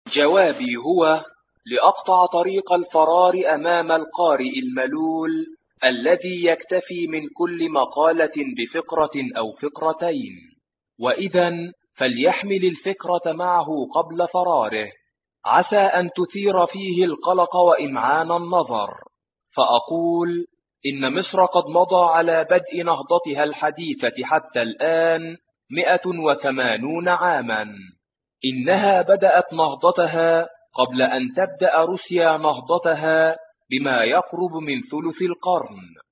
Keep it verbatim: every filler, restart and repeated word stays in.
جوابي هو: لأقطع طريق الفرار أمام القارئ الملول الذي يكتفي من كل مقالة بفقرة أو فقرتين، وإذن فليحمل الفكرة معه قبل فراره، عسى أن تثير فيه القلق وإمعان النظر. فأقول: إن مصر قد مضى على بدء نهضتها الحديثة حتى الآن مئة وثمانون عاما. إنها بدأت نهضتها قبل أن تبدأ روسيا نهضتها بما يقرب من ثلث القرن.